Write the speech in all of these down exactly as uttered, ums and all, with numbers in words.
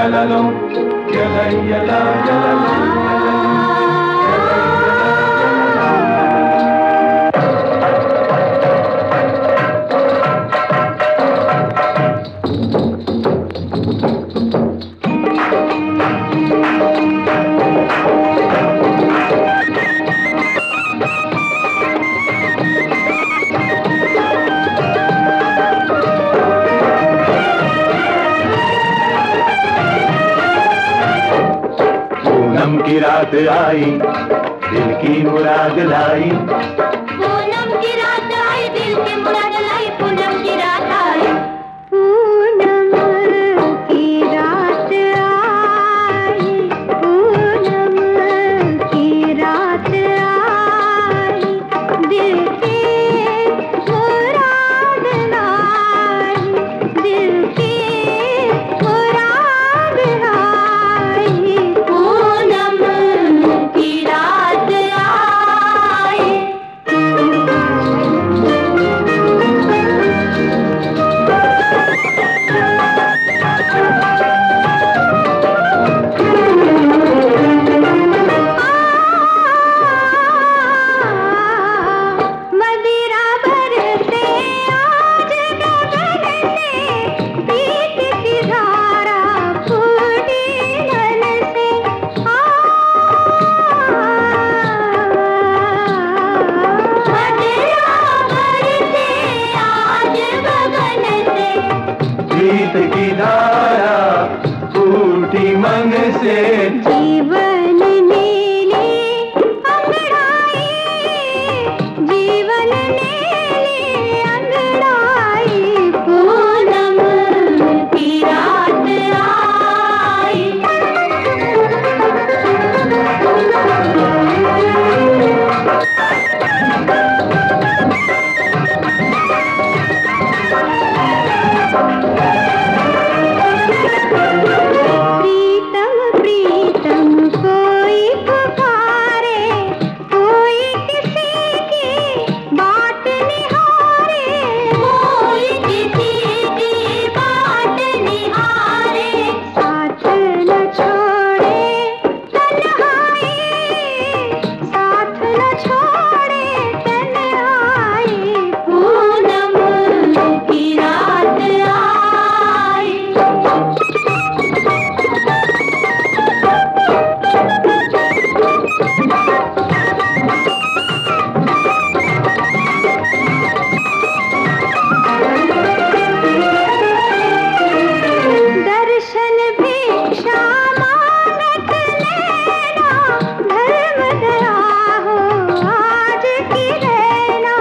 yalalo, yala yala yalalo. Poonam की रात आई, दिल की मुराद लाई। पूनम की रात आई, दिल की मुराद लाई। पूनम की रात आई, पूनम की रात आई, पूनम की रात आई, दिल की मुराद लाई, दिल की मुराद लाई। पूनम की रात आई। मदिरा बरसे आज गगन से, प्रीत की धारा फूटी मन से। मदिरा बरसे आज गगन से, प्रीत की धारा फूटी मन से। जीवन नीली अंगड़ाई, जीवन नीली अंगड़ाई। पूनम की रात आई। प्रीतम प्रीतम कोई पुकारे, कोई किसी की बात निहारे, कोई किसी की बात निहारे। साथ न छोड़े तन्हाई, साथ न छोड़े तन्हाई। पूनम की रात आई। दर्शन भिक्षा मांगत नैना, धर्म दया हो आज की रहना।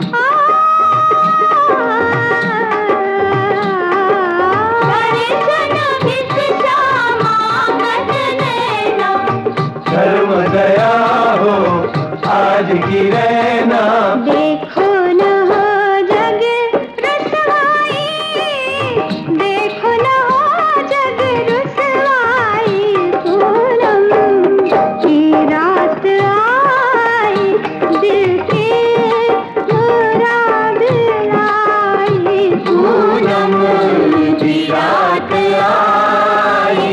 दर्शन भिक्षा मांगत नैना, धर्म दया हो आज की रहना। देखो न हो जग रुसवाई, देखो न हो जग रुसवाई। पूनम की रात आई, दिल की मुराद लाई। पूनम की रात आई।